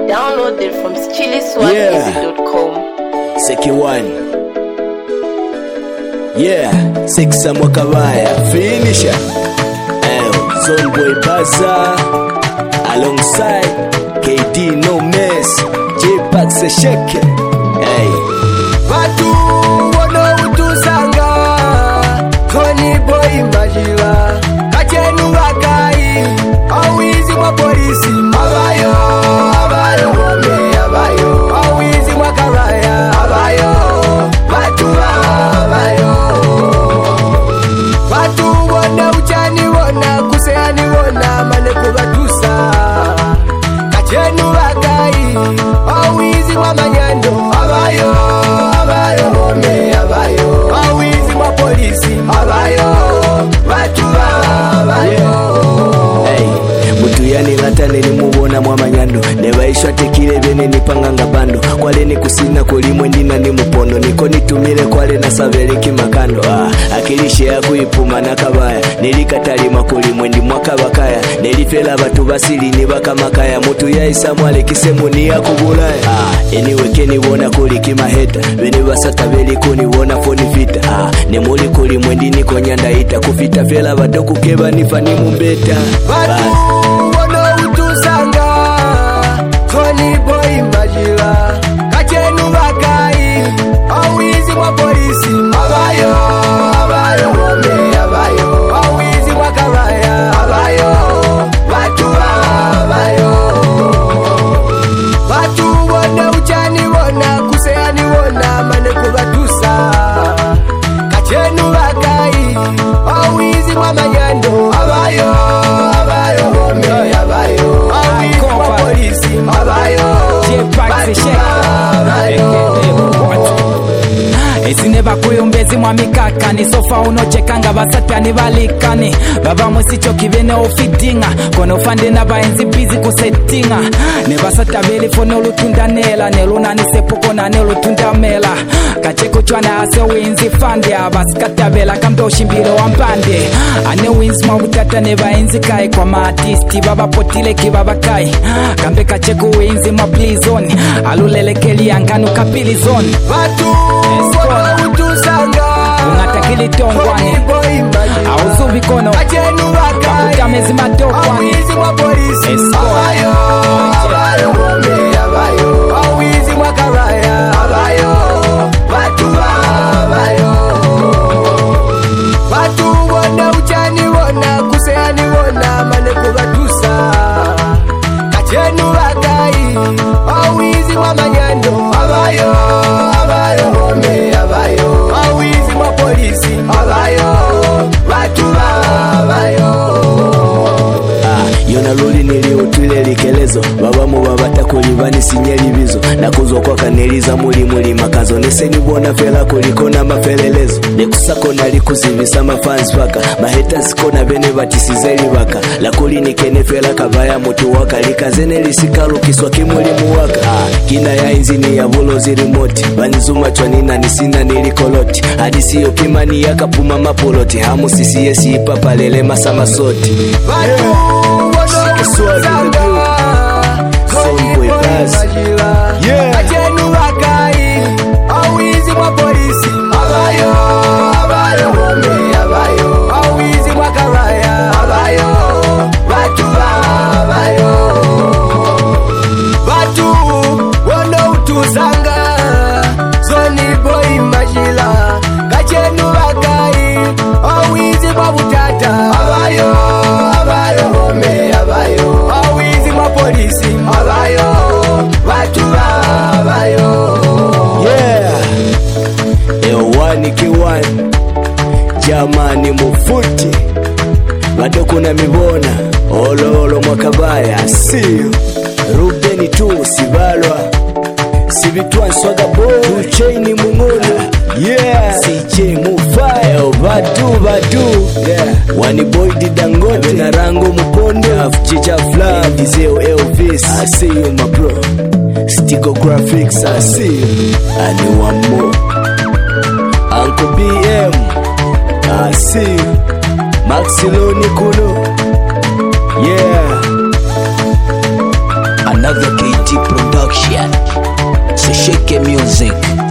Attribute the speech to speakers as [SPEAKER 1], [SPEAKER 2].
[SPEAKER 1] Downloaded from chiliswahili.com.
[SPEAKER 2] Seki one. Yeah, Seksa Mwakabaya. Finisher. Zone Boy Baza. Alongside KD No Mess. J-Pack se shake. Hey.
[SPEAKER 3] Watu wono utuzanga Tony Boy Majila Kachenu wakai Awizi mwa polisi Abayo, abayo, abayo Awizi mwa karaya Abayo, watu abayo Watu wona uchani wona Kuseani wona Maneku batusa Kachenu wakai Awizi mwa manyando Abayo, abayo, abayo Awizi mwa polisi Abayo, watu abayo
[SPEAKER 2] Mutuyani latane ni mubona mwamanyando Nebaishwa tekile bene nipanganga bando Kwale ni kusina kulimwe ndina ni mupondo Niko nitumile kwale na saveleki makando Akilishe ya kuipuma na kabaya Nilikatalima kulimwe ndi mwaka bakaya Nilifela batu basili ni baka makaya Mutu ya isamwale kisemu ni ya kubulaya Eniweke ni wona kuliki maheta Bene basata beli kuni wona foni vita Nemuli kulimwe ndi niko nyanda ita Kufita fela batu kukeba nifani mumbeta
[SPEAKER 3] wono utuzanga Tony Boy Majila Kachenu wakai Awizi mwa polisi Abayo, abayo, abayo Awizi mwa karaya Abayo, watu abayo Watu wona uchani wona Kuseani wona Maneku batusa Kachenu wakai Awizi mwa manyando Abayo,
[SPEAKER 4] Esineba kuyombezi mwa mikaka ni sofa unochekanga basatani balikani baba musicho kibene ofidinga kono fande na baenzi busy kusettinga ne basata beli fono lutundanela ne lunani sepoko na ne lutundamela kacheko chwana ase winzi fande abaskata bela kamdo shimbiro wampande ane wins mabutata ne baenzi kai kwa artisti baba potile kibaba kai kambe kacheko winzi ma please on alulelekeli anganu kapili zone
[SPEAKER 3] watu utuzanga
[SPEAKER 4] ungatakili tongwani auzubi kono
[SPEAKER 3] Kachenu wakai
[SPEAKER 4] kakutamezi matokwane
[SPEAKER 3] Awizi mwa polisi Abayo, abayo, abayo Awizi mwa karaya Abayo, watu abayo Watu wona uchani wona Kuseani wona Maneku batusa Kachenu wakai Awizi mwa manyando Abayo, abayo, abayo Awizi mwa polisi Abayo, watu abayo
[SPEAKER 2] Yona luli niliutwile likelezo Babamu babata kulibani sinyeli bizo Nakuzwa kwa kaneliza muli makazo Neseni buona fela kulikona mafelelezo Nekusako nalikuzivisa mafans paka Maheta sikona bene batisizeli baka Lakuli nikene fela kabaya mutu waka Likazene lisikalu kiswa kimuli muwaka Kina ya inzini ya bulozi remote Banizuma chwanina nisina nilikoloti Hadisi yopimani ya kapuma mapoloti Hamu sisi yesi ipapa lele masama soti
[SPEAKER 3] Kachenu wakai Awizi mwa polisi Abayo, abayo, abayo Awizi mwa karaya Abayo, watu abayo Watu wono utuzanga Tony Boy Majila Kachenu wakai Awizi mwa butata Abayo, abayo, abayo Awizi mwa polisi Abayo, watu abayo
[SPEAKER 2] Yeah Ewani kiwani Jamani mufuti Bado kuna mibona Olo mwakabaya Siyo Rubeni tu sibalwa Sibitwa nswaga bo Tuchaini mungona Yeah CJ Mufaya Badu Yeah Wani boy di Dangote Na rango mupondo Chicha Flav Dizeo Elvis I see you my bro Stico Graphics I see you And one more Uncle BM I see you Maxilo Nikuno Yeah another KT production. So shake music.